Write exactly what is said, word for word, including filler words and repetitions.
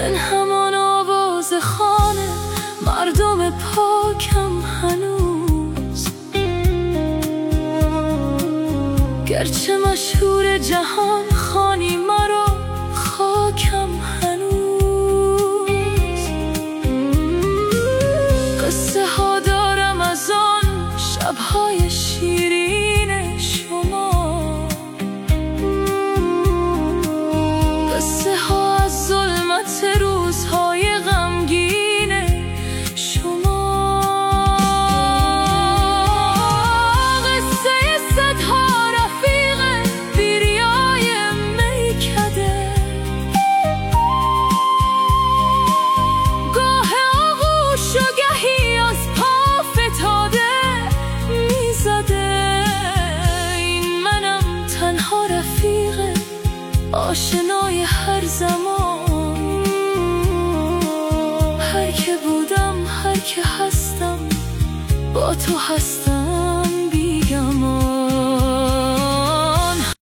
من همان آواز خانه مردم پاکم هنوز، گرچه مشهور جهان خوانی مرا خاکم هنوز. قصه ها دارم از آن شبهای شیرین شما، قصه ها از ظلمت روزهای غمگین شما، قصه صدها رفیق بیریای میکده، گاه آغوش و گهی از پا فتاده میزده. این منم تنها رفیق آشنای هر زمان، هر که بودم هر که هستم با تو هستم.